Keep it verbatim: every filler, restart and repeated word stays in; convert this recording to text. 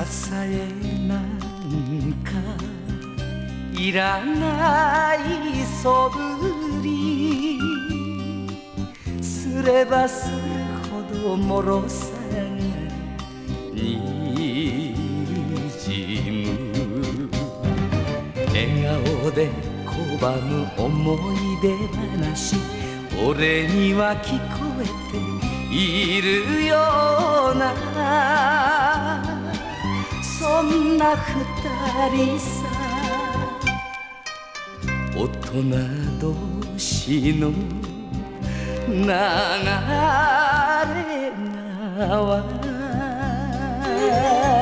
支えなんかいらないそぶりすればするほど脆さがにじむ笑顔で拒む思い出話俺には聞こえているようなそんな二人さ大人同士の流れが